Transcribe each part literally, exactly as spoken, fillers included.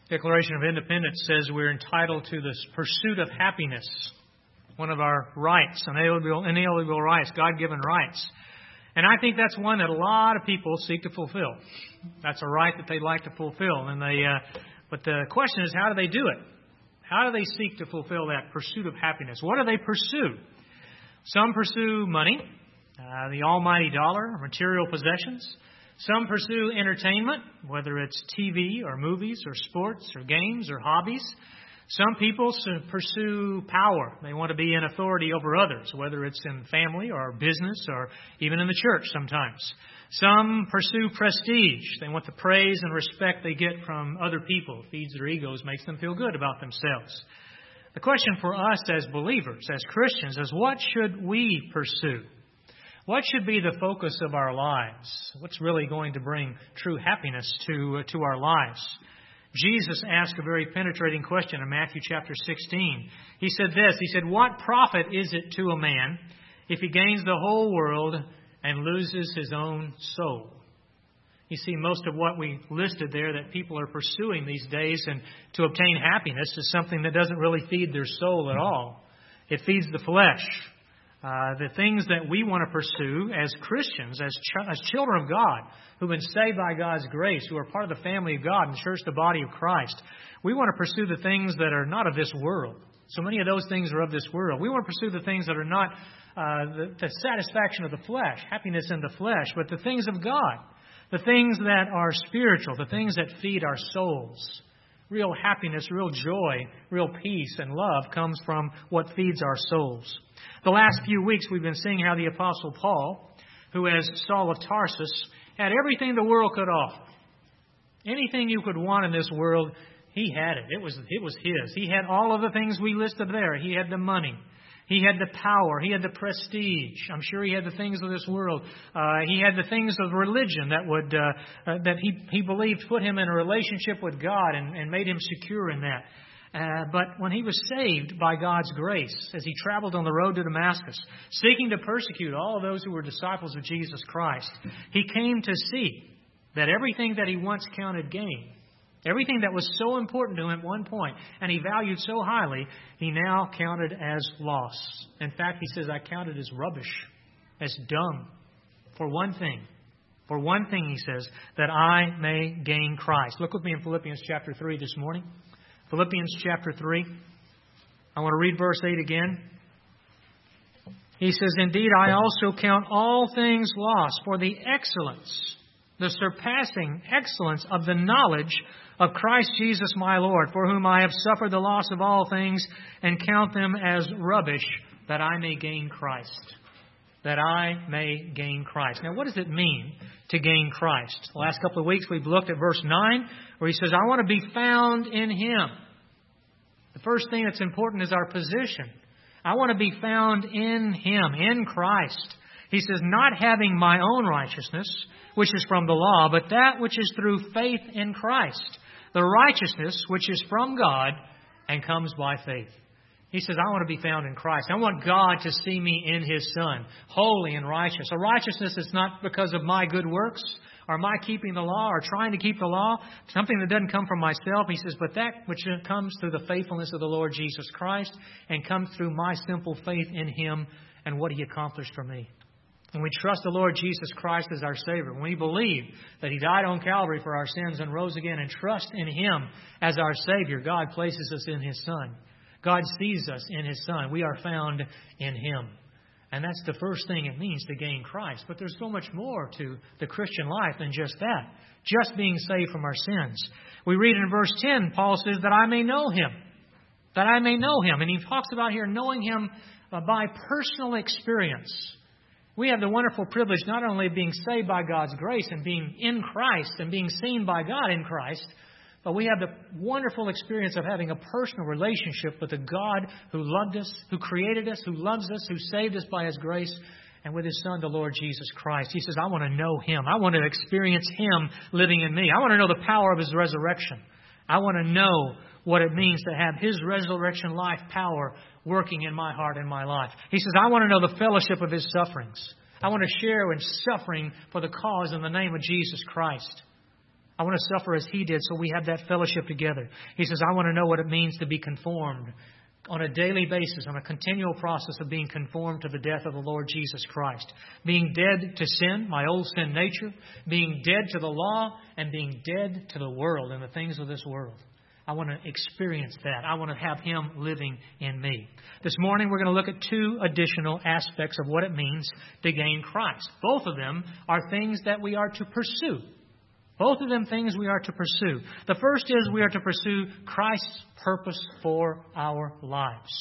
Declaration of Independence says we're entitled to this pursuit of happiness, one of our rights, inalienable, inalienable rights, God-given rights. And I think that's one that a lot of people seek to fulfill. That's a right that they'd like to fulfill. And they, uh, but the question is, how do they do it? How do they seek to fulfill that pursuit of happiness? What do they pursue? Some pursue money, uh, the almighty dollar, material possessions. Some pursue entertainment, whether it's T V or movies or sports or games or hobbies. Some people pursue power. They want to be in authority over others, whether it's in family or business or even in the church sometimes. Some pursue prestige. They want the praise and respect they get from other people. It feeds their egos, makes them feel good about themselves. The question for us as believers, as Christians, is what should we pursue? What should be the focus of our lives? What's really going to bring true happiness to, to our lives? Jesus asked a very penetrating question in Matthew chapter sixteen. He said this, he said, "What profit is it to a man if he gains the whole world and loses his own soul?" You see, most of what we listed there that people are pursuing these days and to obtain happiness is something that doesn't really feed their soul at all. It feeds the flesh. Uh, the things that we want to pursue as Christians, as, ch- as children of God, who've been saved by God's grace, who are part of the family of God and church, the body of Christ, we want to pursue the things that are not of this world. So many of those things are of this world. We want to pursue the things that are not uh, the, the satisfaction of the flesh, happiness in the flesh, but the things of God, the things that are spiritual, the things that feed our souls. Real happiness, real joy, real peace and love comes from what feeds our souls. The last few weeks we've been seeing how the Apostle Paul, who as Saul of Tarsus, had everything the world could offer. Anything you could want in this world, he had it. It was, it was his. He had all of the things we listed there. He had the money. He had the power. He had the prestige. I'm sure he had the things of this world. Uh, he had the things of religion that would uh, uh, that he, he believed put him in a relationship with God and, and made him secure in that. Uh, but when he was saved by God's grace, as he traveled on the road to Damascus, seeking to persecute all of those who were disciples of Jesus Christ, he came to see that everything that he once counted gain, everything that was so important to him at one point, and he valued so highly, he now counted as loss. In fact, he says, I counted as rubbish, as dung, for one thing. For one thing, he says, that I may gain Christ. Look with me in Philippians chapter three this morning. Philippians chapter three. I want to read verse eight again. He says, Indeed, I also count all things lost for the excellence, the surpassing excellence of the knowledge of Christ Jesus my Lord, for whom I have suffered the loss of all things, and count them as rubbish, that I may gain Christ. That I may gain Christ. Now, what does it mean to gain Christ? The last couple of weeks we've looked at verse nine, where he says, I want to be found in Him. The first thing that's important is our position. I want to be found in Him, in Christ. He says, not having my own righteousness, which is from the law, but that which is through faith in Christ, the righteousness which is from God and comes by faith. He says, I want to be found in Christ. I want God to see me in His Son, holy and righteous. A righteousness is not because of my good works or my keeping the law or trying to keep the law, something that doesn't come from myself. He says, but that which comes through the faithfulness of the Lord Jesus Christ and comes through my simple faith in Him and what He accomplished for me. When we trust the Lord Jesus Christ as our Savior, when we believe that He died on Calvary for our sins and rose again and trust in Him as our Savior, God places us in His Son. God sees us in His Son. We are found in Him. And that's the first thing it means to gain Christ. But there's so much more to the Christian life than just that. Just being saved from our sins. We read in verse ten, Paul says, that I may know Him. That I may know Him. And he talks about here knowing Him by personal experience. We have the wonderful privilege not only of being saved by God's grace and being in Christ and being seen by God in Christ, but we have the wonderful experience of having a personal relationship with a God who loved us, who created us, who loves us, who saved us by His grace, and with His Son, the Lord Jesus Christ. He says, I want to know Him. I want to experience Him living in me. I want to know the power of His resurrection. I want to know what it means to have His resurrection life power working in my heart and my life. He says, I want to know the fellowship of His sufferings. I want to share in suffering for the cause in the name of Jesus Christ. I want to suffer as He did so we have that fellowship together. He says, I want to know what it means to be conformed on a daily basis, on a continual process of being conformed to the death of the Lord Jesus Christ. Being dead to sin, my old sin nature, being dead to the law, and being dead to the world and the things of this world. I want to experience that. I want to have Him living in me. This morning we're going to look at two additional aspects of what it means to gain Christ. Both of them are things that we are to pursue. Both of them things we are to pursue. The first is we are to pursue Christ's purpose for our lives.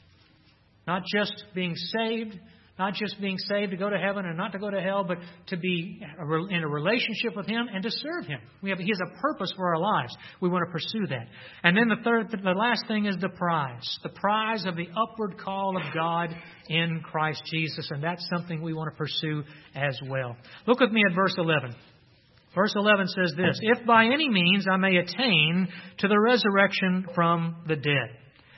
Not just being saved, not just being saved to go to heaven and not to go to hell, but to be in a relationship with Him and to serve Him. We have, He has a purpose for our lives. We want to pursue that. And then the third, the last thing is the prize. The prize of the upward call of God in Christ Jesus. And that's something we want to pursue as well. Look with me at verse eleven. Verse eleven says this, if by any means I may attain to the resurrection from the dead.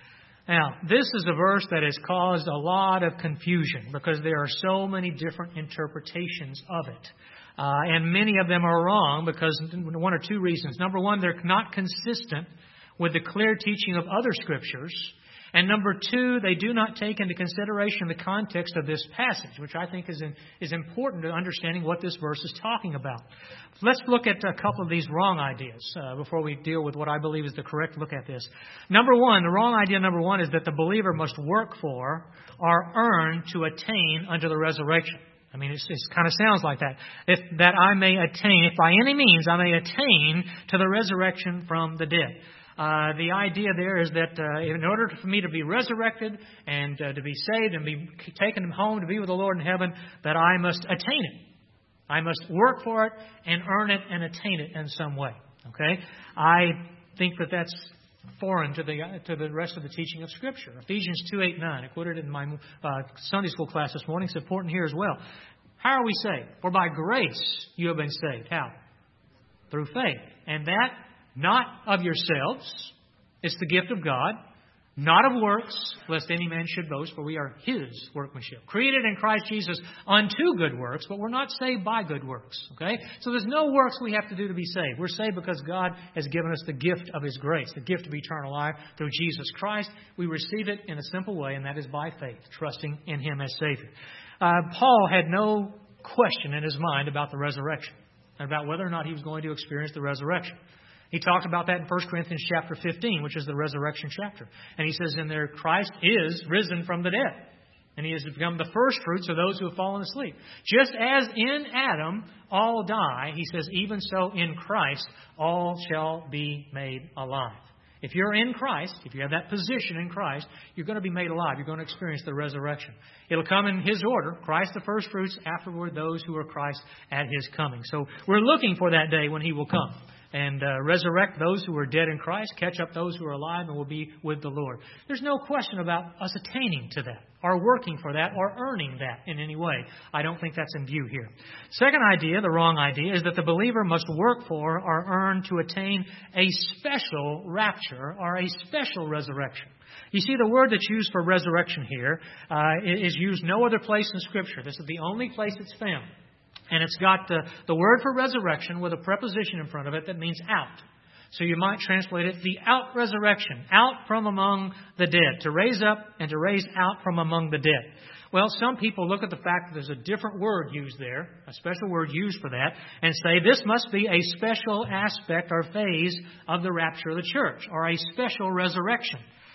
Now, this is a verse that has caused a lot of confusion because there are so many different interpretations of it. Uh, and many of them are wrong because one or two reasons. Number one, they're not consistent with the clear teaching of other Scriptures. And number two, they do not take into consideration the context of this passage, which I think is in, is important to understanding what this verse is talking about. Let's look at a couple of these wrong ideas uh, before we deal with what I believe is the correct look at this. Number one, the wrong idea number one is that the believer must work for or earn to attain unto the resurrection. I mean, it kind of sounds like that. If that I may attain, if by any means I may attain to the resurrection from the dead. Uh, the idea there is that uh, in order for me to be resurrected and uh, to be saved and be taken home to be with the Lord in heaven, that I must attain it. I must work for it and earn it and attain it in some way. Okay? I think that that's foreign to the to the rest of the teaching of Scripture. Ephesians two, eight, nine. I quoted it in my uh, Sunday school class this morning. It's important here as well. How are we saved? For by grace you have been saved. How? Through faith. And that not of yourselves. It's the gift of God. Not of works, lest any man should boast, for we are His workmanship. Created in Christ Jesus unto good works, but we're not saved by good works. Okay? So there's no works we have to do to be saved. We're saved because God has given us the gift of His grace, the gift of eternal life through Jesus Christ. We receive it in a simple way, and that is by faith, trusting in Him as Savior. Uh, Paul had no question in his mind about the resurrection, and about whether or not he was going to experience the resurrection. He talked about that in First Corinthians chapter fifteen, which is the resurrection chapter. And he says in there, Christ is risen from the dead. And He has become the first fruits of those who have fallen asleep. Just as in Adam all die, he says, even so in Christ all shall be made alive. If you're in Christ, if you have that position in Christ, you're going to be made alive. You're going to experience the resurrection. It'll come in His order. Christ the first fruits, afterward those who are Christ at His coming. So we're looking for that day when He will come and uh, resurrect those who are dead in Christ, catch up those who are alive, and will be with the Lord. There's no question about us attaining to that, or working for that, or earning that in any way. I don't think that's in view here. Second idea, the wrong idea, is that the believer must work for or earn to attain a special rapture or a special resurrection. You see, the word that's used for resurrection here uh, is used no other place in Scripture. This is the only place it's found. And it's got the, the word for resurrection with a preposition in front of it that means out. So you might translate it, the out resurrection, out from among the dead, to raise up and to raise out from among the dead. Well, some people look at the fact that there's a different word used there, a special word used for that, and say this must be a special aspect or phase of the rapture of the church, or a special resurrection.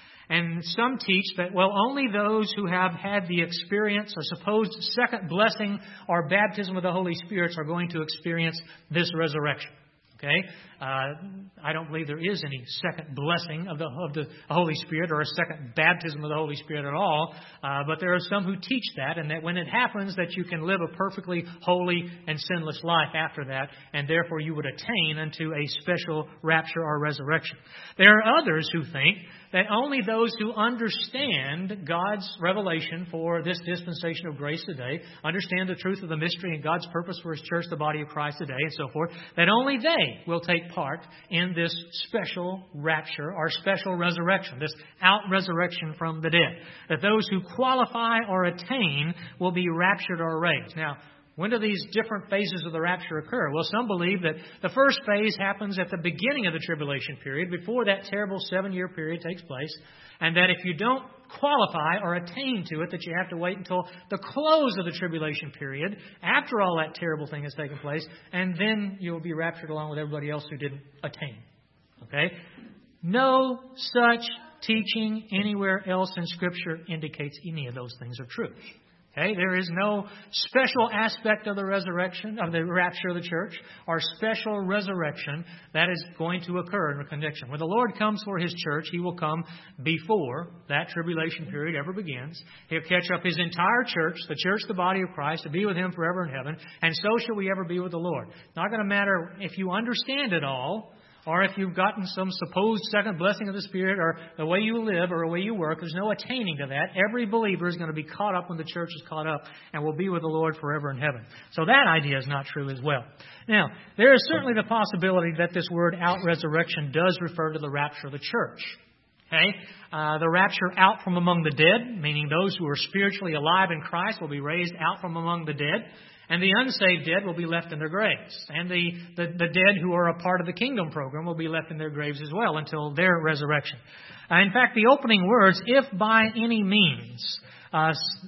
And some teach that, well, only those who have had the experience or supposed second blessing or baptism of the Holy Spirit are going to experience this resurrection. Okay? Uh, I don't believe there is any second blessing of the of the Holy Spirit or a second baptism of the Holy Spirit at all. Uh, but there are some who teach that, and that when it happens, that you can live a perfectly holy and sinless life after that, and therefore you would attain unto a special rapture or resurrection. There are others who think that only those who understand God's revelation for this dispensation of grace today, understand the truth of the mystery and God's purpose for His church, the body of Christ today, and so forth, that only they will take part in this special rapture or special resurrection, this out-resurrection from the dead. That those who qualify or attain will be raptured or raised. Now, When do these different phases of the rapture occur? Well, some believe that the first phase happens at the beginning of the tribulation period, before that terrible seven-year period takes place, and that if you don't qualify or attain to it, that you have to wait until the close of the tribulation period, after all that terrible thing has taken place, and then you'll be raptured along with everybody else who didn't attain. Okay? No such teaching anywhere else in Scripture indicates any of those things are true. Okay, there is no special aspect of the resurrection, of the rapture of the church, or special resurrection that is going to occur in a connection. When the Lord comes for His church, He will come before that tribulation period ever begins. He'll catch up His entire church, the church, the body of Christ, to be with Him forever in heaven, and so shall we ever be with the Lord. It's not going to matter if you understand it all, or if you've gotten some supposed second blessing of the Spirit, or the way you live, or the way you work. There's no attaining to that. Every believer is going to be caught up when the church is caught up, and will be with the Lord forever in heaven. So that idea is not true as well. Now, there is certainly the possibility that this word out-resurrection does refer to the rapture of the church. Okay? Uh, the rapture out from among the dead, meaning those who are spiritually alive in Christ will be raised out from among the dead. And the unsaved dead will be left in their graves. And the, the, the dead who are a part of the kingdom program will be left in their graves as well until their resurrection. Uh, in fact, the opening words, if by any means, uh,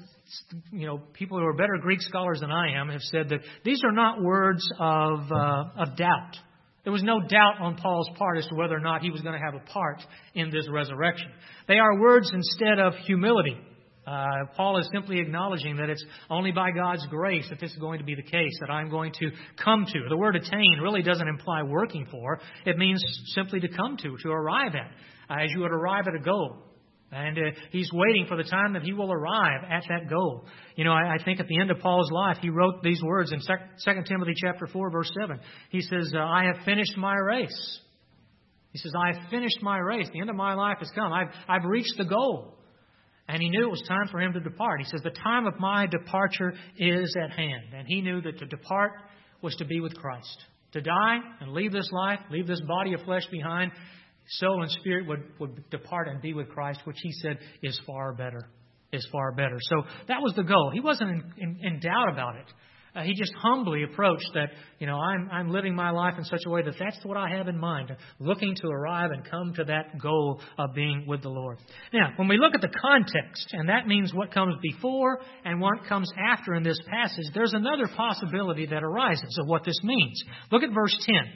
you know, people who are better Greek scholars than I am have said that these are not words of, uh, of doubt. There was no doubt on Paul's part as to whether or not he was going to have a part in this resurrection. They are words instead of humility. Uh, Paul is simply acknowledging that it's only by God's grace that this is going to be the case, that I'm going to come to. The word attain really doesn't imply working for. It means simply to come to, to arrive at, uh, as you would arrive at a goal. And uh, he's waiting for the time that he will arrive at that goal. You know, I, I think at the end of Paul's life, he wrote these words in Second Timothy chapter four, verse seven. He says, uh, I have finished my race. He says, I have finished my race. The end of my life has come. I've, I've reached the goal. And he knew it was time for him to depart. He says, the time of my departure is at hand. And he knew that to depart was to be with Christ. To die and leave this life, leave this body of flesh behind, soul and spirit would, would depart and be with Christ, which he said is far better. Is far better. So that was the goal. He wasn't in, in, in doubt about it. Uh, he just humbly approached that, you know, I'm, I'm living my life in such a way that that's what I have in mind, looking to arrive and come to that goal of being with the Lord. Now, when we look at the context, and that means what comes before and what comes after in this passage, there's another possibility that arises of what this means. Look at verse ten.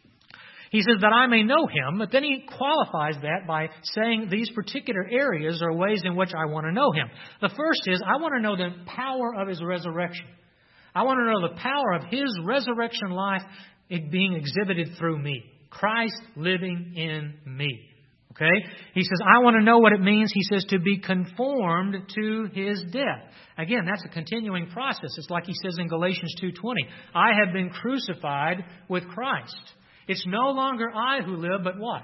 He says that I may know Him, but then he qualifies that by saying these particular areas are ways in which I want to know Him. The first is I want to know the power of His resurrection. I want to know the power of His resurrection life being exhibited through me. Christ living in me. Okay? He says, I want to know what it means, he says, to be conformed to His death. Again, that's a continuing process. It's like he says in Galatians two twenty. I have been crucified with Christ. It's no longer I who live, but what?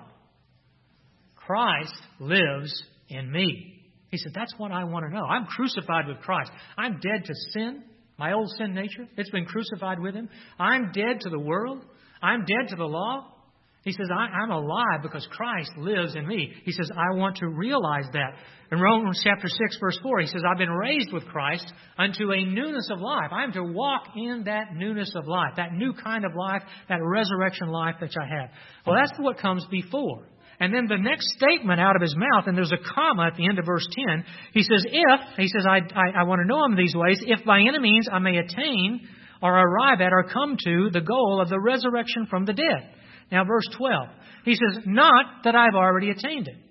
Christ lives in me. He said, that's what I want to know. I'm crucified with Christ. I'm dead to sin. My old sin nature, it's been crucified with Him. I'm dead to the world. I'm dead to the law. He says, I, I'm alive because Christ lives in me. He says, I want to realize that. In Romans chapter six, verse four, he says, I've been raised with Christ unto a newness of life. I am to walk in that newness of life, that new kind of life, that resurrection life that I have. Well, that's what comes before. And then the next statement out of his mouth, and there's a comma at the end of verse ten, he says, if, he says, I, I, I want to know Him these ways, if by any means I may attain or arrive at or come to the goal of the resurrection from the dead. Now, verse twelve, he says, not that I've already attained it.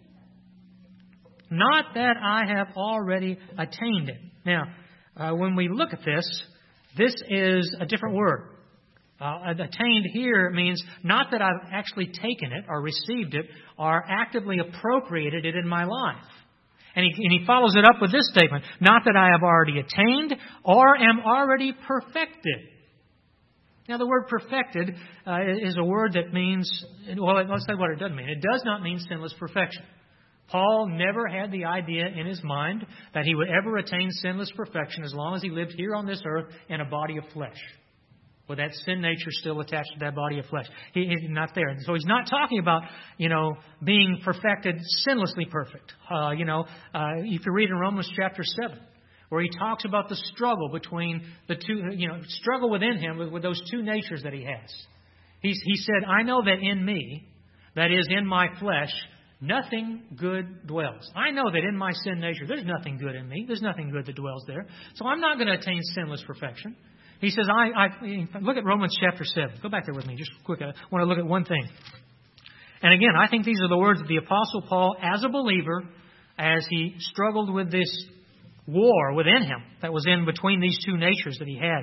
Not that I have already attained it. Now, uh, when we look at this, this is a different word. Uh, attained here means not that I've actually taken it or received it or actively appropriated it in my life. And he, and he follows it up with this statement, not that I have already attained or am already perfected. Now, the word perfected uh, is a word that means, well, let's say what it doesn't mean. It does not mean sinless perfection. Paul never had the idea in his mind that he would ever attain sinless perfection as long as he lived here on this earth in a body of flesh, with that sin nature still attached to that body of flesh. He, he's not there. So he's not talking about, you know, being perfected, sinlessly perfect. Uh, you know, uh, if you read in Romans chapter seven, where he talks about the struggle between the two, you know, struggle within him with, with those two natures that he has. He's, he said, I know that in me, that is in my flesh, nothing good dwells. I know that in my sin nature, there's nothing good in me. There's nothing good that dwells there. So I'm not going to attain sinless perfection. He says, I, I look at Romans chapter seven. Go back there with me just quick. I want to look at one thing. And again, I think these are the words of the Apostle Paul as a believer, as he struggled with this war within him that was in between these two natures that he had.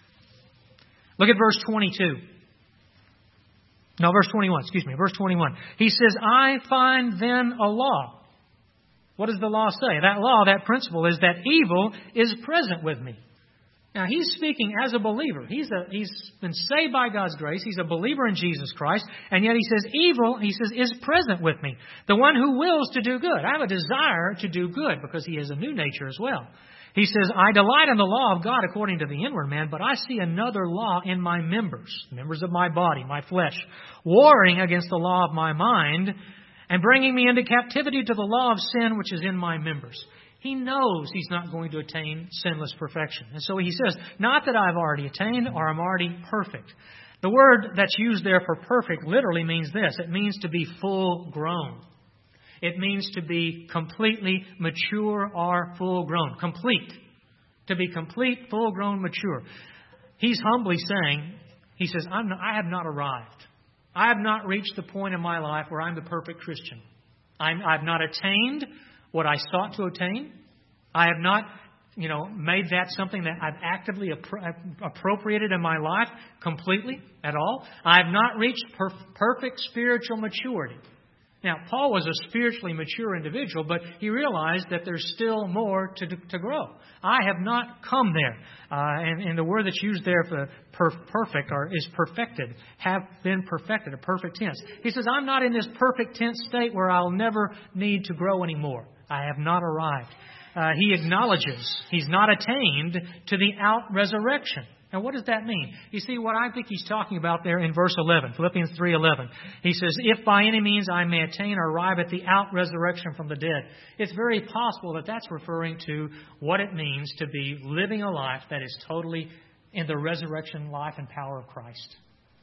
Look at verse twenty-two. No, verse twenty-one, excuse me, verse twenty-one. He says, I find then a law. What does the law say? That law, that principle is that evil is present with me. Now, he's speaking as a believer. He's a, he's been saved by God's grace. He's a believer in Jesus Christ. And yet he says, evil, he says, is present with me. The one who wills to do good. I have a desire to do good because he has a new nature as well. He says, I delight in the law of God according to the inward man, but I see another law in my members, members of my body, my flesh, warring against the law of my mind and bringing me into captivity to the law of sin which is in my members. He knows he's not going to attain sinless perfection. And so he says, not that I've already attained or I'm already perfect. The word that's used there for perfect literally means this. It means to be full grown. It means to be completely mature or full grown. Complete. To be complete, full grown, mature. He's humbly saying, he says, I'm not, I have not arrived. I have not reached the point in my life where I'm the perfect Christian. I'm, I've not attained what I sought to attain. I have not, you know, made that something that I've actively appro- appropriated in my life completely at all. I have not reached per- perfect spiritual maturity. Now, Paul was a spiritually mature individual, but he realized that there's still more to, to grow. I have not come there. Uh, and, and the word that's used there for per, perfect or is perfected, have been perfected, a perfect tense. He says, I'm not in this perfect tense state where I'll never need to grow anymore. I have not arrived. Uh, he acknowledges he's not attained to the out-resurrection. Now, what does that mean? You see, what I think he's talking about there in verse eleven, Philippians three eleven. He says, if by any means I may attain or arrive at the out-resurrection from the dead. It's very possible that that's referring to what it means to be living a life that is totally in the resurrection life and power of Christ.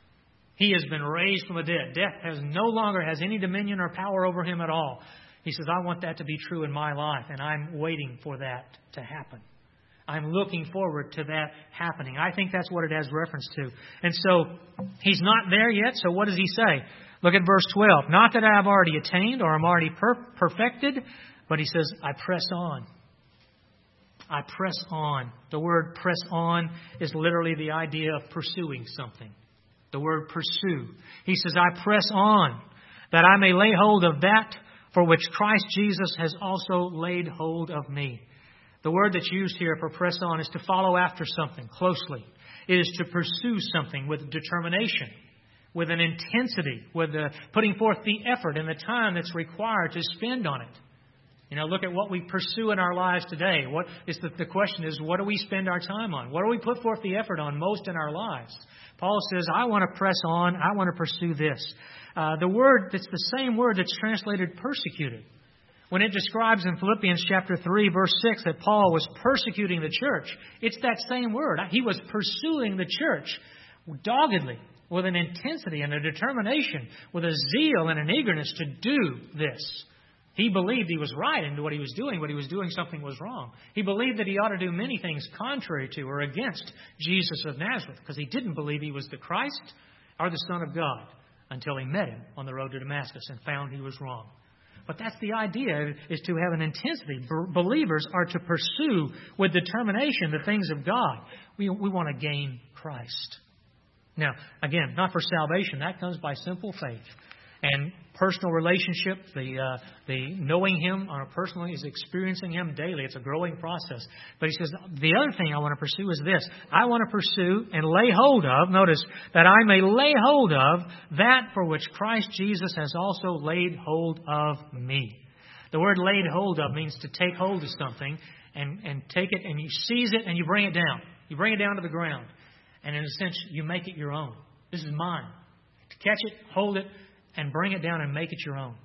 He has been raised from the dead. Death has no longer has any dominion or power over him at all. He says, I want that to be true in my life, and I'm waiting for that to happen. I'm looking forward to that happening. I think that's what it has reference to. And so, he's not there yet, so what does he say? Look at verse twelve. Not that I have already attained or I'm already per- perfected, but he says, I press on. I press on. The word press on is literally the idea of pursuing something. The word pursue. He says, I press on, that I may lay hold of that for which Christ Jesus has also laid hold of me. The word that's used here for press on is to follow after something closely. It is to pursue something with determination, with an intensity, with the, putting forth the effort and the time that's required to spend on it. You know, look at what we pursue in our lives today. What is the, the question is, what do we spend our time on? What do we put forth the effort on most in our lives? Paul says, I want to press on. I want to pursue this. Uh, the word, that's the same word that's translated persecuted. When it describes in Philippians chapter three, verse six, that Paul was persecuting the church, it's that same word. He was pursuing the church doggedly, with an intensity and a determination, with a zeal and an eagerness to do this. He believed he was right in what he was doing, but he was doing something was wrong. He believed that he ought to do many things contrary to or against Jesus of Nazareth, because he didn't believe he was the Christ or the Son of God until he met him on the road to Damascus and found he was wrong. But that's the idea, is to have an intensity. Believers are to pursue with determination the things of God. We, we want to gain Christ. Now, again, not for salvation. That comes by simple faith. And personal relationship, the uh, the knowing Him on a personal is experiencing Him daily. It's a growing process. But he says, the other thing I want to pursue is this. I want to pursue and lay hold of, notice, that I may lay hold of that for which Christ Jesus has also laid hold of me. The word laid hold of means to take hold of something and, and take it and you seize it and you bring it down. You bring it down to the ground. And in a sense, you make it your own. This is mine. To catch it, hold it, and bring it down and make it your own.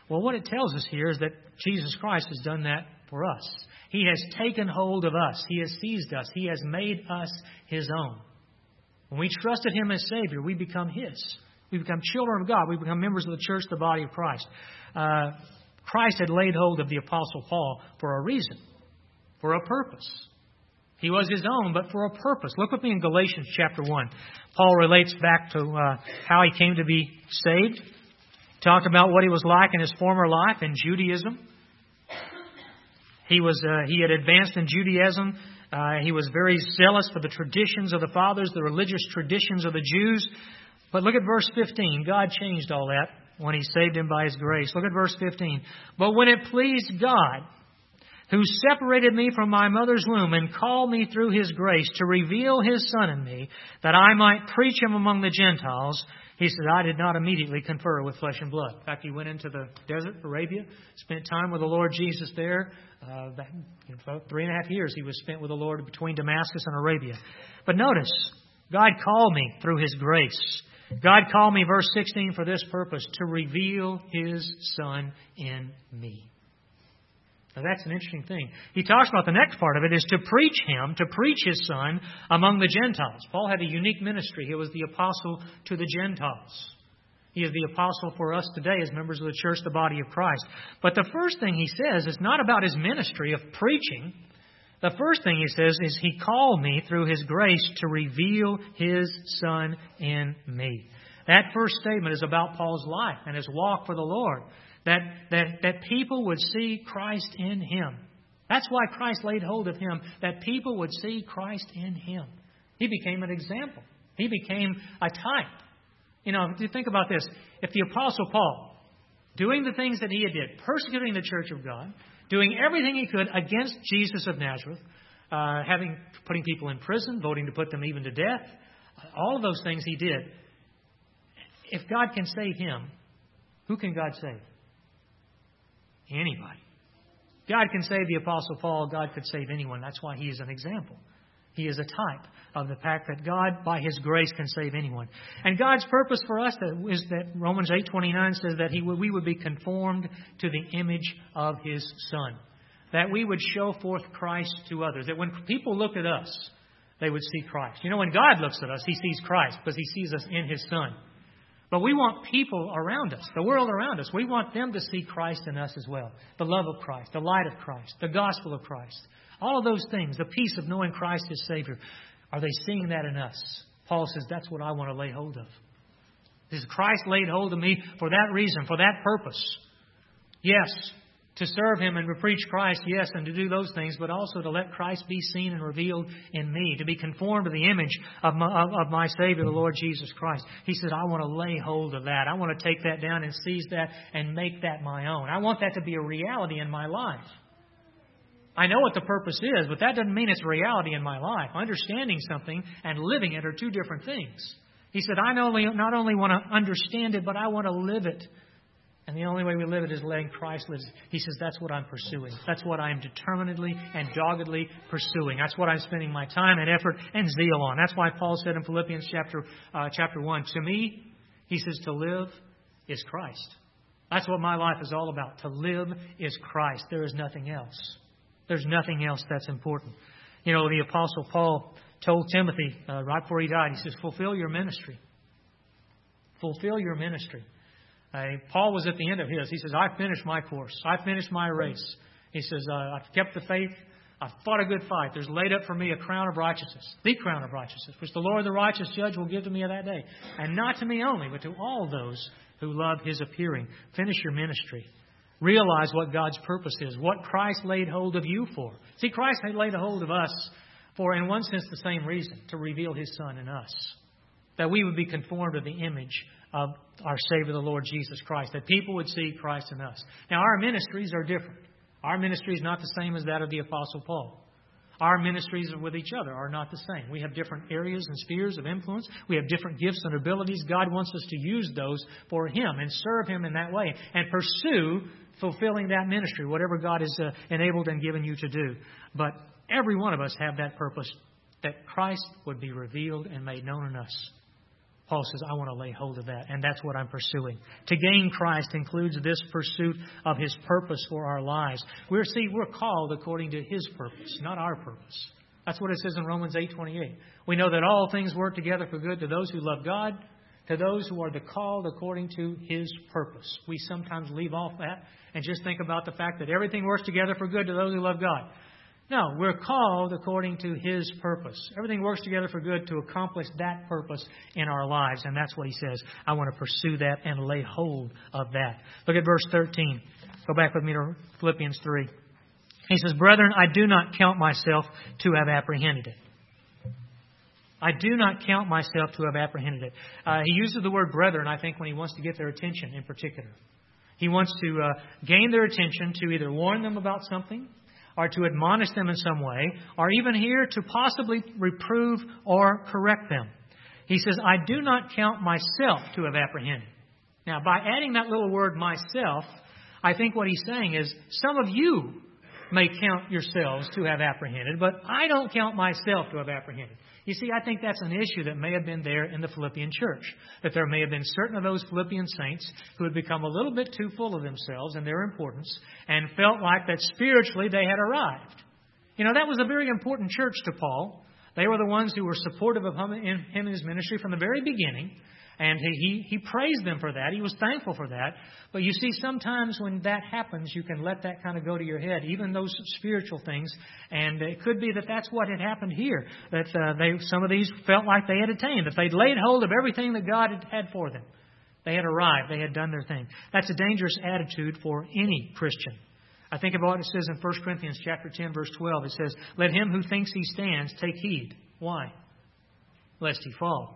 Well, what it tells us here is that Jesus Christ has done that for us. He has taken hold of us. He has seized us. He has made us His own. When we trusted Him as Savior, we become His. We become children of God. We become members of the church, the body of Christ. Uh, Christ had laid hold of the Apostle Paul for a reason, for a purpose. He was His own, but for a purpose. Look with me in Galatians chapter one. Paul relates back to uh, how he came to be saved. Talked about what he was like in his former life in Judaism. He was uh, he had advanced in Judaism. Uh, he was very zealous for the traditions of the fathers, the religious traditions of the Jews. But look at verse fifteen. God changed all that when He saved him by His grace. Look at verse fifteen. But when it pleased God, who separated me from my mother's womb and called me through His grace to reveal His Son in me, that I might preach Him among the Gentiles, He said, I did not immediately confer with flesh and blood. In fact, He went into the desert, Arabia, spent time with the Lord Jesus there. Uh, that, you know, three and a half years He was spent with the Lord between Damascus and Arabia. But notice, God called me through His grace. God called me, verse sixteen, for this purpose, to reveal His Son in me. Now that's an interesting thing. He talks about the next part of it is to preach Him, to preach His Son among the Gentiles. Paul had a unique ministry. He was the apostle to the Gentiles. He is the apostle for us today as members of the church, the body of Christ. But the first thing he says is not about his ministry of preaching. The first thing he says is He called me through His grace to reveal His Son in me. That first statement is about Paul's life and his walk for the Lord. That, that, that people would see Christ in him. That's why Christ laid hold of him, that people would see Christ in him. He became an example. He became a type. You know, if you think about this, if the Apostle Paul, doing the things that he did, persecuting the church of God, doing everything he could against Jesus of Nazareth, uh, having putting people in prison, voting to put them even to death, all of those things he did. If God can save him, who can God save? Anybody. God can save the Apostle Paul. God could save anyone. That's why he is an example. He is a type of the fact that God, by His grace, can save anyone. And God's purpose for us is that Romans eight twenty-nine says that he would, we would be conformed to the image of His Son. That we would show forth Christ to others. That when people look at us, they would see Christ. You know, when God looks at us, He sees Christ because He sees us in His Son. But we want people around us, the world around us, we want them to see Christ in us as well. The love of Christ, the light of Christ, the gospel of Christ. All of those things, the peace of knowing Christ as Savior. Are they seeing that in us? Paul says, that's what I want to lay hold of. This Christ laid hold of me for that reason, for that purpose. Yes, to serve Him and to preach Christ, yes, and to do those things, but also to let Christ be seen and revealed in me, to be conformed to the image of my, of, of my Savior, the Lord Jesus Christ. He said, I want to lay hold of that. I want to take that down and seize that and make that my own. I want that to be a reality in my life. I know what the purpose is, but that doesn't mean it's a reality in my life. Understanding something and living it are two different things. He said, I not only, not only want to understand it, but I want to live it. And the only way we live it is letting Christ live. He says, that's what I'm pursuing. That's what I am determinedly and doggedly pursuing. That's what I'm spending my time and effort and zeal on. That's why Paul said in Philippians chapter uh, chapter one, to me, he says, to live is Christ. That's what my life is all about. To live is Christ. There is nothing else. There's nothing else that's important. You know, the Apostle Paul told Timothy uh, right before he died, he says, fulfill your ministry. Fulfill your ministry. Uh, Paul was at the end of his. He says, I've finished my course. I've finished my race. He says, uh, I've kept the faith. I've fought a good fight. There's laid up for me a crown of righteousness, the crown of righteousness, which the Lord, the righteous judge, will give to me at that day. And not to me only, but to all those who love His appearing. Finish your ministry. Realize what God's purpose is, what Christ laid hold of you for. See, Christ had laid a hold of us for, in one sense, the same reason, to reveal His Son in us. That we would be conformed to the image of our Savior, the Lord Jesus Christ. That people would see Christ in us. Now, our ministries are different. Our ministry is not the same as that of the Apostle Paul. Our ministries with each other are not the same. We have different areas and spheres of influence. We have different gifts and abilities. God wants us to use those for Him and serve Him in that way and pursue fulfilling that ministry, whatever God has uh, enabled and given you to do. But every one of us have that purpose, that Christ would be revealed and made known in us. Paul says, I want to lay hold of that, and that's what I'm pursuing. To gain Christ includes this pursuit of His purpose for our lives. We're, see, we're called according to His purpose, not our purpose. That's what it says in Romans eight twenty-eight. We know that all things work together for good to those who love God, to those who are the called according to His purpose. We sometimes leave off that and just think about the fact that everything works together for good to those who love God. No, we're called according to His purpose. Everything works together for good to accomplish that purpose in our lives. And that's what he says. I want to pursue that and lay hold of that. Look at verse thirteen. Go back with me to Philippians three. He says, Brethren, I do not count myself to have apprehended it. I do not count myself to have apprehended it. Uh, he uses the word brethren, I think, when he wants to get their attention in particular. He wants to uh, gain their attention to either warn them about something, or to admonish them in some way, or even here to possibly reprove or correct them. He says, I do not count myself to have apprehended. Now, by adding that little word myself, I think what he's saying is, some of you may count yourselves to have apprehended, but I don't count myself to have apprehended. You see, I think that's an issue that may have been there in the Philippian church. That there may have been certain of those Philippian saints who had become a little bit too full of themselves and their importance and felt like that spiritually they had arrived. You know, that was a very important church to Paul. They were the ones who were supportive of him in his ministry from the very beginning. And he, he praised them for that. He was thankful for that. But you see, sometimes when that happens, you can let that kind of go to your head, even those spiritual things. And it could be that that's what had happened here, that uh, they some of these felt like they had attained, that they'd laid hold of everything that God had had for them. They had arrived. They had done their thing. That's a dangerous attitude for any Christian. I think of what it says in First Corinthians chapter ten, verse twelve. It says, let him who thinks he stands take heed. Why? Lest he fall.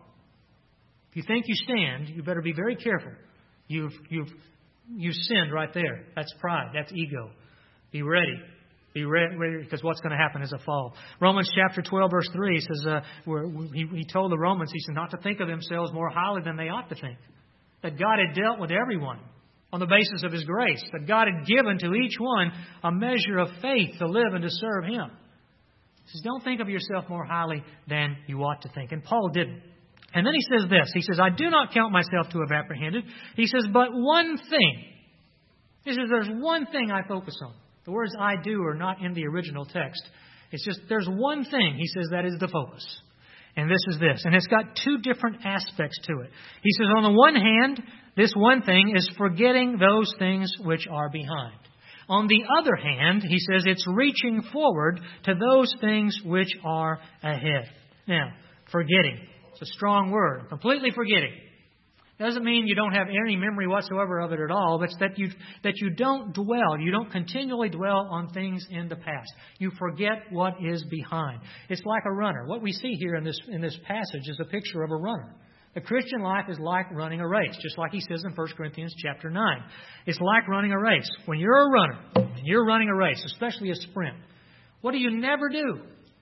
If you think you stand, you better be very careful. You've you've you've sinned right there. That's pride. That's ego. Be ready. Be ready, because what's going to happen is a fall. Romans chapter twelve, verse three says, uh, where he, he told the Romans, he said, not to think of themselves more highly than they ought to think. That God had dealt with everyone on the basis of His grace. That God had given to each one a measure of faith to live and to serve Him. He says, don't think of yourself more highly than you ought to think. And Paul didn't. And then he says this. He says, I do not count myself to have apprehended. He says, but one thing. He says, there's one thing I focus on. The words I do are not in the original text. It's just, there's one thing. He says that is the focus. And this is this. And it's got two different aspects to it. He says, on the one hand, this one thing is forgetting those things which are behind. On the other hand, he says, it's reaching forward to those things which are ahead. Now, forgetting. It's a strong word. Completely forgetting. Doesn't mean you don't have any memory whatsoever of it at all. But it's that you that you don't dwell. You don't continually dwell on things in the past. You forget what is behind. It's like a runner. What we see here in this in this passage is a picture of a runner. The Christian life is like running a race, just like he says in First Corinthians chapter nine. It's like running a race. When you're a runner and you're running a race, especially a sprint, what do you never do?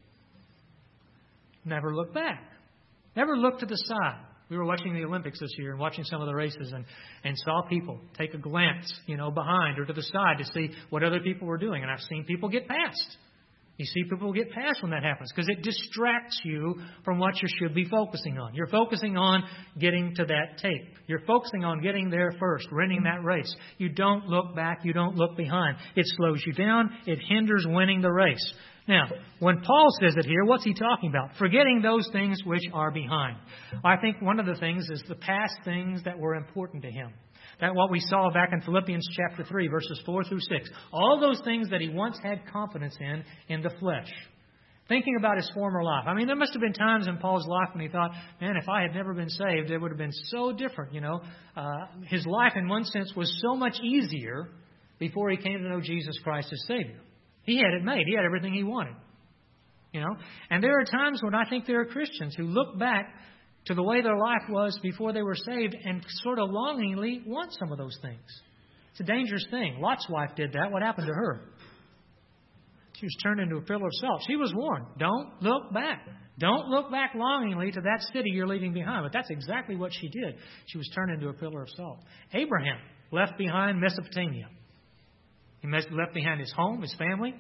Never look back. Never look to the side. We were watching the Olympics this year and watching some of the races and, and saw people take a glance, you know, behind or to the side to see what other people were doing. And I've seen people get past. You see people get past when that happens because it distracts you from what you should be focusing on. You're focusing on getting to that tape. You're focusing on getting there first, winning that race. You don't look back. You don't look behind. It slows you down. It hinders winning the race. Now, when Paul says it here, what's he talking about? Forgetting those things which are behind. I think one of the things is the past things that were important to him. That what we saw back in Philippians chapter three, verses four through six. All those things that he once had confidence in, in the flesh. Thinking about his former life. I mean, there must have been times in Paul's life when he thought, man, if I had never been saved, it would have been so different, you know. Uh, his life, in one sense, was so much easier before he came to know Jesus Christ as Savior. He had it made. He had everything he wanted. You know, and there are times when I think there are Christians who look back to the way their life was before they were saved and sort of longingly want some of those things. It's a dangerous thing. Lot's wife did that. What happened to her? She was turned into a pillar of salt. She was warned, don't look back. Don't look back longingly to that city you're leaving behind. But that's exactly what she did. She was turned into a pillar of salt. Abraham left behind Mesopotamia. He left behind his home, his family,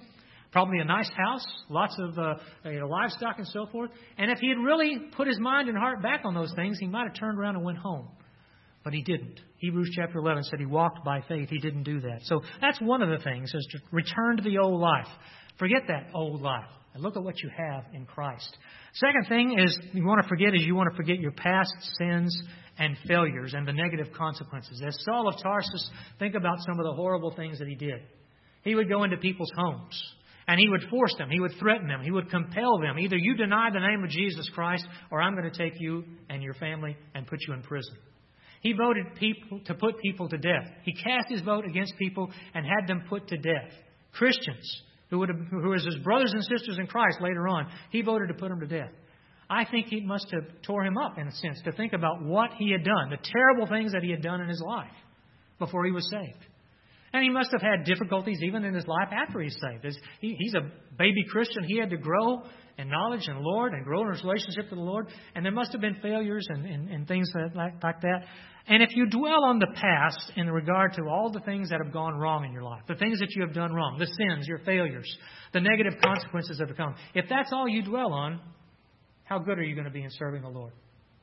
Probably a nice house, lots of uh, you know, livestock and so forth. And if he had really put his mind and heart back on those things, he might have turned around and went home. But he didn't. Hebrews chapter eleven said he walked by faith. He didn't do that. So that's one of the things, is to return to the old life. Forget that old life and look at what you have in Christ. Second thing is you want to forget is you want to forget your past sins and failures and the negative consequences. As Saul of Tarsus, think about some of the horrible things that he did. He would go into people's homes and he would force them. He would threaten them. He would compel them. Either you deny the name of Jesus Christ or I'm going to take you and your family and put you in prison. He voted people to put people to death. He cast his vote against people and had them put to death. Christians, who would have, who was his brothers and sisters in Christ later on, he voted to put them to death. I think he must have tore him up, in a sense, to think about what he had done, the terrible things that he had done in his life before he was saved. And he must have had difficulties even in his life after he's saved. He, he's a baby Christian. He had to grow in knowledge and Lord and grow in his relationship with the Lord. And there must have been failures and, and, and things that, like, like that. And if you dwell on the past in regard to all the things that have gone wrong in your life, the things that you have done wrong, the sins, your failures, the negative consequences that have come, if that's all you dwell on, how good are you going to be in serving the Lord?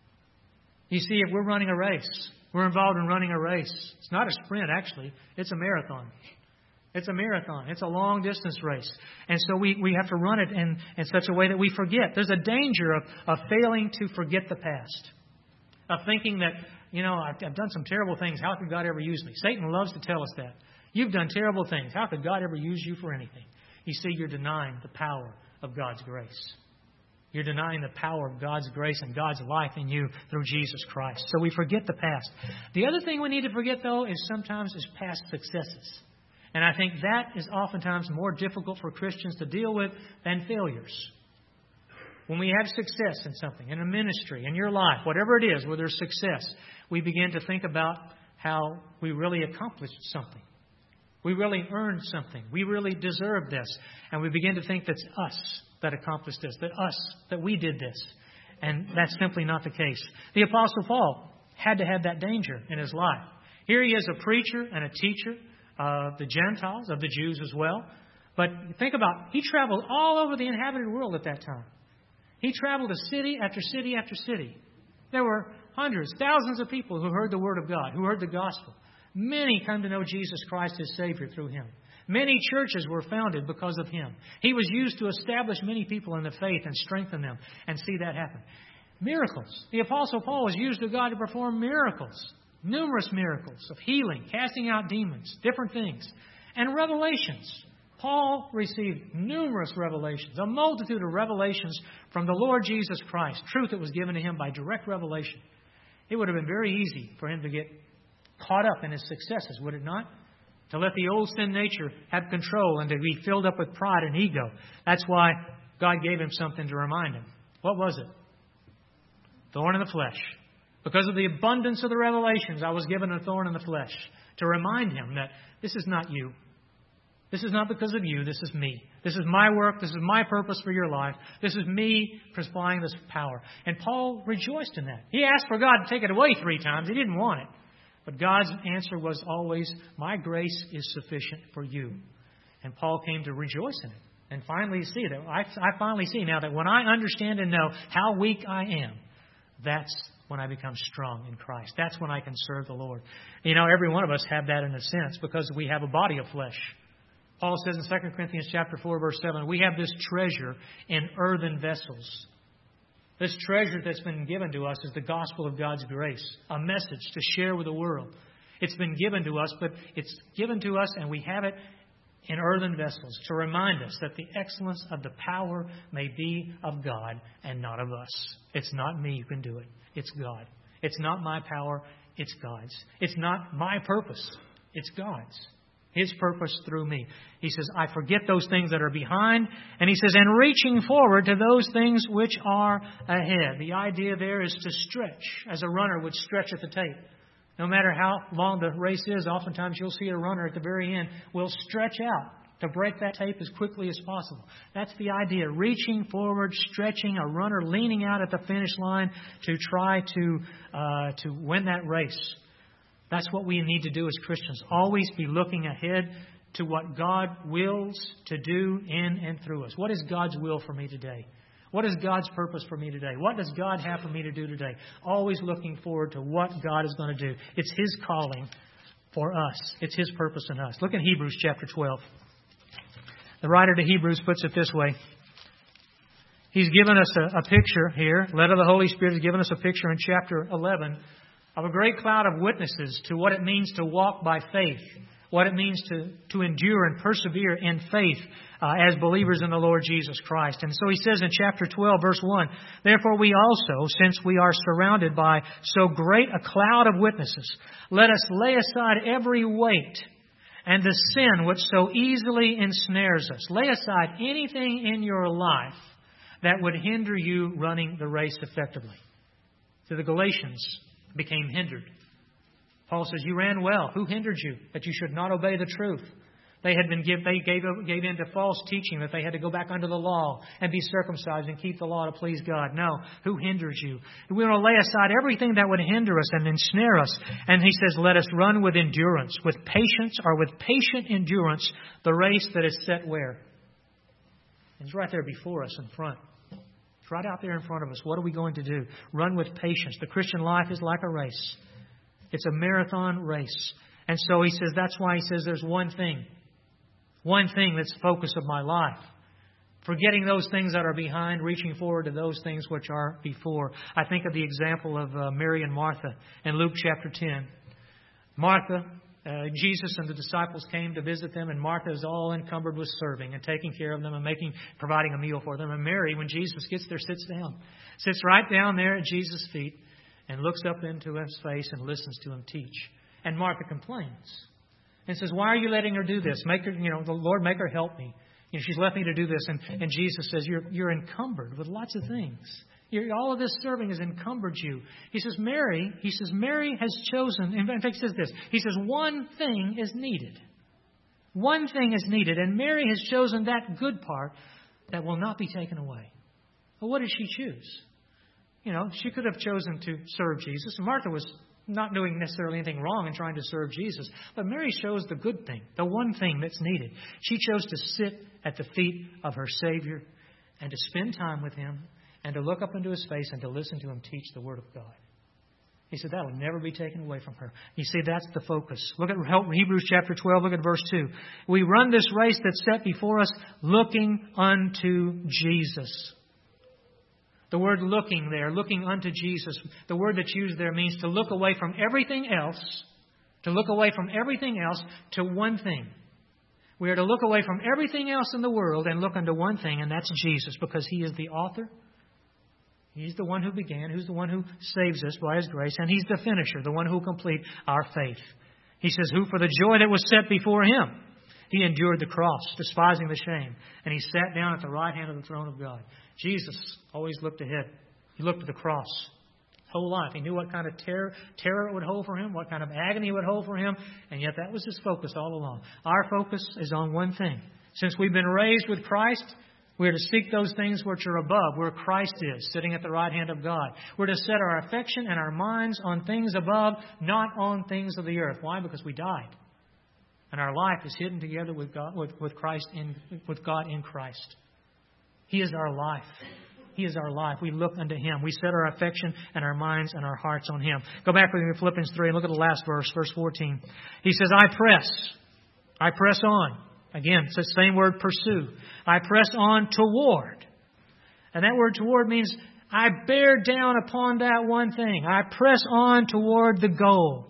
You see, if we're running a race, we're involved in running a race. It's not a sprint, actually. It's a marathon. It's a marathon. It's a long-distance race. And so we, we have to run it in, in such a way that we forget. There's a danger of, of failing to forget the past, of thinking that, you know, I've, I've done some terrible things. How could God ever use me? Satan loves to tell us that. You've done terrible things. How could God ever use you for anything? You see, you're denying the power of God's grace. You're denying the power of God's grace and God's life in you through Jesus Christ. So we forget the past. The other thing we need to forget, though, is sometimes is past successes. And I think that is oftentimes more difficult for Christians to deal with than failures. When we have success in something, in a ministry, in your life, whatever it is, where there's success, we begin to think about how we really accomplished something. We really earned something. We really deserve this. And we begin to think that's us that accomplished this, that us, that we did this. And that's simply not the case. The Apostle Paul had to have that danger in his life. Here he is, a preacher and a teacher of the Gentiles, of the Jews as well. But think about, he traveled all over the inhabited world at that time. He traveled to city after city after city. There were hundreds, thousands of people who heard the Word of God, who heard the gospel. Many come to know Jesus Christ as Savior through him. Many churches were founded because of him. He was used to establish many people in the faith and strengthen them and see that happen. Miracles. The Apostle Paul was used of God to perform miracles. Numerous miracles of healing, casting out demons, different things. And revelations. Paul received numerous revelations, a multitude of revelations from the Lord Jesus Christ. Truth that was given to him by direct revelation. It would have been very easy for him to get caught up in his successes, would it not? To let the old sin nature have control and to be filled up with pride and ego. That's why God gave him something to remind him. What was it? Thorn in the flesh. Because of the abundance of the revelations, I was given a thorn in the flesh. To remind him that this is not you. This is not because of you. This is me. This is my work. This is my purpose for your life. This is me supplying this power. And Paul rejoiced in that. He asked for God to take it away three times. He didn't want it. But God's answer was always, my grace is sufficient for you. And Paul came to rejoice in it. And finally see that. I, I finally see now that when I understand and know how weak I am, that's when I become strong in Christ. That's when I can serve the Lord. You know, every one of us have that in a sense because we have a body of flesh. Paul says in Second Corinthians chapter four, verse seven, we have this treasure in earthen vessels. This treasure that's been given to us is the gospel of God's grace, a message to share with the world. It's been given to us, but it's given to us and we have it in earthen vessels to remind us that the excellence of the power may be of God and not of us. It's not me who can do it. It's God. It's not my power. It's God's. It's not my purpose. It's God's. His purpose through me. He says, I forget those things that are behind. And he says, and reaching forward to those things which are ahead. The idea there is to stretch, as a runner would stretch at the tape. No matter how long the race is, oftentimes you'll see a runner at the very end will stretch out to break that tape as quickly as possible. That's the idea. Reaching forward, stretching, a runner leaning out at the finish line to try to uh, to win that race. That's what we need to do as Christians. Always be looking ahead to what God wills to do in and through us. What is God's will for me today? What is God's purpose for me today? What does God have for me to do today? Always looking forward to what God is going to do. It's His calling for us. It's His purpose in us. Look at Hebrews chapter twelve. The writer to Hebrews puts it this way. He's given us a, a picture here. Led of the Holy Spirit has given us a picture in chapter eleven of a great cloud of witnesses to what it means to walk by faith, what it means to, to endure and persevere in faith uh, as believers in the Lord Jesus Christ. And so he says in chapter twelve, verse one, "Therefore we also, since we are surrounded by so great a cloud of witnesses, let us lay aside every weight and the sin which so easily ensnares us." Lay aside anything in your life that would hinder you running the race effectively. So the Galatians became hindered. Paul says, "You ran well. Who hindered you that you should not obey the truth?" They had been give, they gave gave in to false teaching that they had to go back under the law and be circumcised and keep the law to please God. No, who hinders you? We want to lay aside everything that would hinder us and ensnare us. And he says, "Let us run with endurance, with patience, or with patient endurance, the race that is set where?" It's right there before us in front. It's right out there in front of us. What are we going to do? Run with patience. The Christian life is like a race. It's a marathon race. And so he says, that's why he says there's one thing. One thing that's the focus of my life. Forgetting those things that are behind, reaching forward to those things which are before. I think of the example of uh, Mary and Martha in Luke chapter ten. Martha, uh, Jesus and the disciples came to visit them, and Martha is all encumbered with serving and taking care of them and making, providing a meal for them. And Mary, when Jesus gets there, sits down. Sits right down there at Jesus' feet and looks up into His face and listens to Him teach. And Martha complains and says, "Why are you letting her do this? Make her, you know, the Lord, make her help me. You know, she's left me to do this." And, and Jesus says, you're, you're encumbered with lots of things. You're, all of this serving has encumbered you. He says, Mary, he says, Mary has chosen, in fact, he says this. He says, one thing is needed. One thing is needed. And Mary has chosen that good part that will not be taken away. Well, what did she choose? You know, she could have chosen to serve Jesus. Martha was not doing necessarily anything wrong in trying to serve Jesus. But Mary chose the good thing, the one thing that's needed. She chose to sit at the feet of her Savior and to spend time with Him and to look up into His face and to listen to Him teach the Word of God. He said that will never be taken away from her. You see, that's the focus. Look at Hebrews chapter twelve, look at verse two. "We run this race that's set before us, looking unto Jesus." The word looking there, looking unto Jesus, the word that's used there means to look away from everything else, to look away from everything else to one thing. We are to look away from everything else in the world and look unto one thing, and that's Jesus, because He is the author. He's the one who began, who's the one who saves us by His grace, and He's the finisher, the one who will complete our faith. He says, "Who for the joy that was set before Him, He endured the cross, despising the shame, and He sat down at the right hand of the throne of God." Jesus always looked ahead. He looked at the cross. His whole life. He knew what kind of terror, terror it would hold for Him, what kind of agony it would hold for Him, and yet that was His focus all along. Our focus is on one thing. Since we've been raised with Christ, we are to seek those things which are above, where Christ is, sitting at the right hand of God. We're to set our affection and our minds on things above, not on things of the earth. Why? Because we died. And our life is hidden together with God, with, with Christ in, with God in Christ. He is our life. He is our life. We look unto Him. We set our affection and our minds and our hearts on Him. Go back with me to Philippians three and look at the last verse, verse fourteen. He says, "I press. I press on." Again, it's the same word, pursue. "I press on toward." And that word toward means I bear down upon that one thing. I press on toward the goal.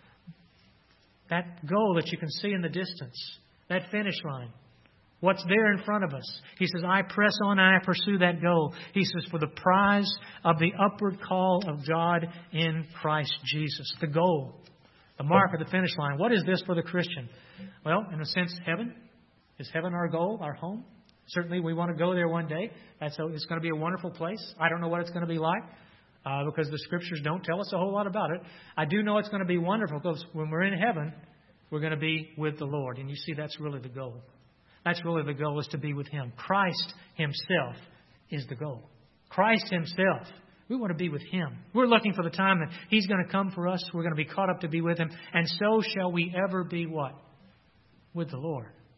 That goal that you can see in the distance. That finish line. What's there in front of us? He says, "I press on and I pursue that goal." He says, "For the prize of the upward call of God in Christ Jesus." The goal. The mark of the finish line. What is this for the Christian? Well, in a sense, heaven. Is heaven our goal, our home? Certainly we want to go there one day. That's a, it's going to be a wonderful place. I don't know what it's going to be like uh, because the Scriptures don't tell us a whole lot about it. I do know it's going to be wonderful because when we're in heaven, we're going to be with the Lord. And you see, that's really the goal. That's really the goal, is to be with Him. Christ Himself is the goal. Christ Himself. We want to be with Him. We're looking for the time that He's going to come for us. We're going to be caught up to be with Him. And so shall we ever be what? With the Lord.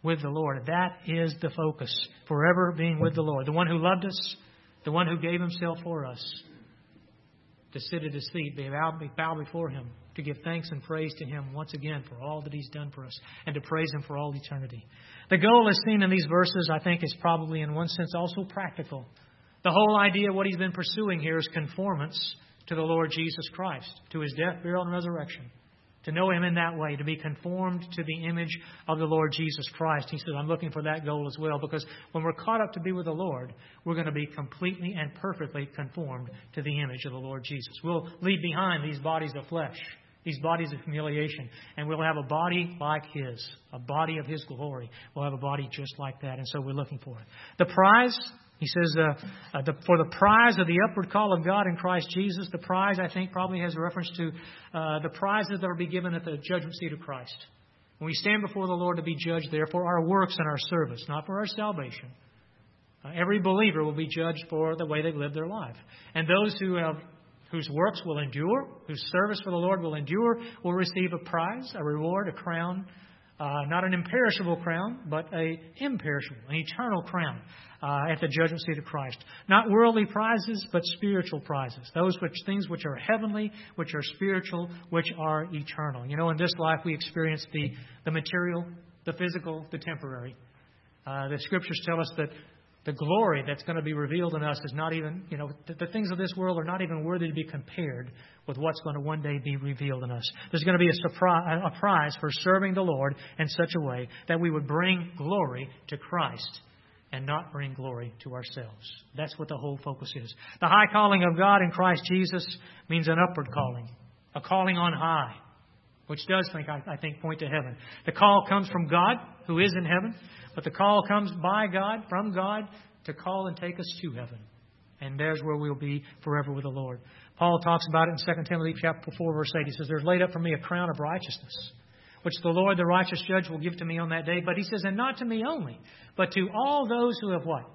with the Lord. That is the focus. Forever being with the Lord. The one who loved us, the one who gave Himself for us, to sit at His feet, be bow, be bow before Him, to give thanks and praise to Him once again for all that He's done for us, and to praise Him for all eternity. The goal as seen in these verses, I think, is probably in one sense also practical. The whole idea of what He's been pursuing here is conformance to the Lord Jesus Christ, to His death, burial, and resurrection. To know Him in that way, to be conformed to the image of the Lord Jesus Christ. He says, I'm looking for that goal as well, because when we're caught up to be with the Lord, we're going to be completely and perfectly conformed to the image of the Lord Jesus. We'll leave behind these bodies of flesh, these bodies of humiliation, and we'll have a body like His, a body of His glory. We'll have a body just like that, and so we're looking for it. The prize, he says, uh, uh, the, for the prize of the upward call of God in Christ Jesus. The prize, I think, probably has a reference to uh, the prizes that will be given at the judgment seat of Christ. When we stand before the Lord to be judged there for our works and our service, not for our salvation. Uh, every believer will be judged for the way they live their life. And those who have whose works will endure, whose service for the Lord will endure, will receive a prize, a reward, a crown. Uh, not an imperishable crown, but a imperishable, an eternal crown uh, at the judgment seat of Christ. Not worldly prizes, but spiritual prizes. Those which things which are heavenly, which are spiritual, which are eternal. You know, in this life we experience the, the material, the physical, the temporary. Uh, the Scriptures tell us that the glory that's going to be revealed in us is not even, you know, the, the things of this world are not even worthy to be compared with what's going to one day be revealed in us. There's going to be a, surprise, a prize for serving the Lord in such a way that we would bring glory to Christ and not bring glory to ourselves. That's what the whole focus is. The high calling of God in Christ Jesus means an upward calling, a calling on high, which does, think, I, I think, point to heaven. The call comes from God, who is in heaven, but the call comes by God, from God, to call and take us to heaven. And there's where we'll be forever with the Lord. Paul talks about it in Second Timothy chapter four, verse eight. He says, there's laid up for me a crown of righteousness, which the Lord, the righteous judge, will give to me on that day. But he says, and not to me only, but to all those who have what?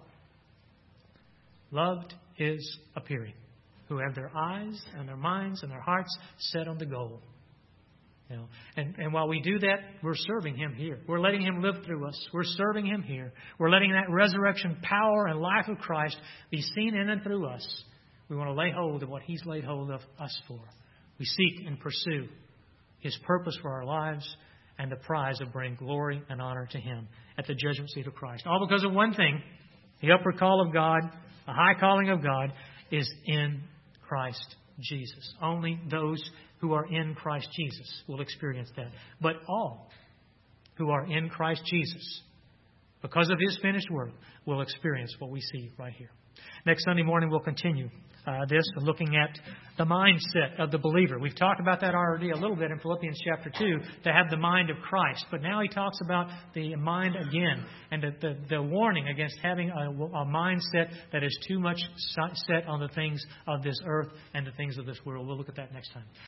Loved His appearing. Who have their eyes and their minds and their hearts set on the goal. You know, and, and while we do that, we're serving Him here. We're letting Him live through us. We're serving Him here. We're letting that resurrection power and life of Christ be seen in and through us. We want to lay hold of what He's laid hold of us for. We seek and pursue His purpose for our lives and the prize of bringing glory and honor to Him at the judgment seat of Christ. All because of one thing, the upward call of God, the high calling of God, is in Christ Jesus. Only those who are in Christ Jesus will experience that. But all who are in Christ Jesus, because of His finished work, will experience what we see right here. Next Sunday morning, we'll continue uh, this, looking at the mindset of the believer. We've talked about that already a little bit in Philippians chapter two, to have the mind of Christ. But now he talks about the mind again, and the, the, the warning against having a, a mindset that is too much set on the things of this earth and the things of this world. We'll look at that next time.